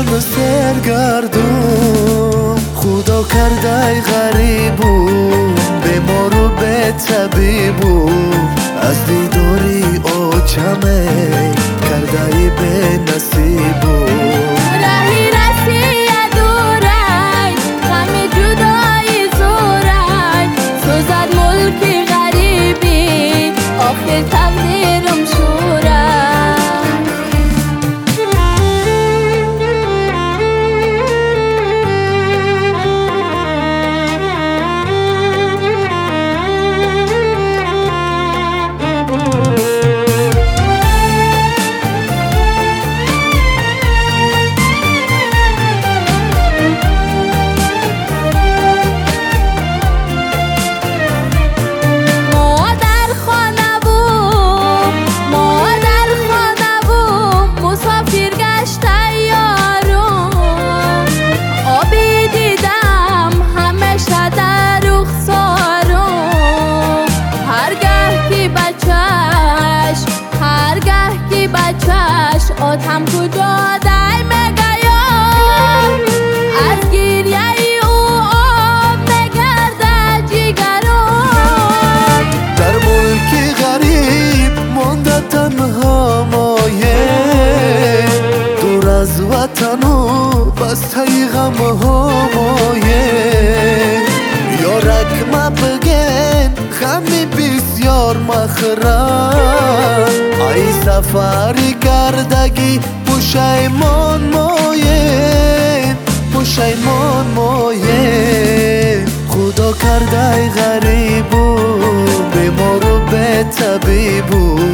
منو سرگردون خدا کرده غریبو به ما رو به طبیبو از دیداری آچمه کرده به نصیبو راهی رسی ادورای غم جدایی زورای سوزد ملکی غریبی آخر تقدیرم شورای آدم کجا دای مگیار از گریه او آب نگرده جیگران در ملک غریب مانده تنها مایه دور از وطن و بسته غم ها مایه یارک ما بگن غمی بسیار مخرم ای سفری کردگی پشیمان مایه پشیمان مایه خدا کرده غریبو به ما رو به طبیبو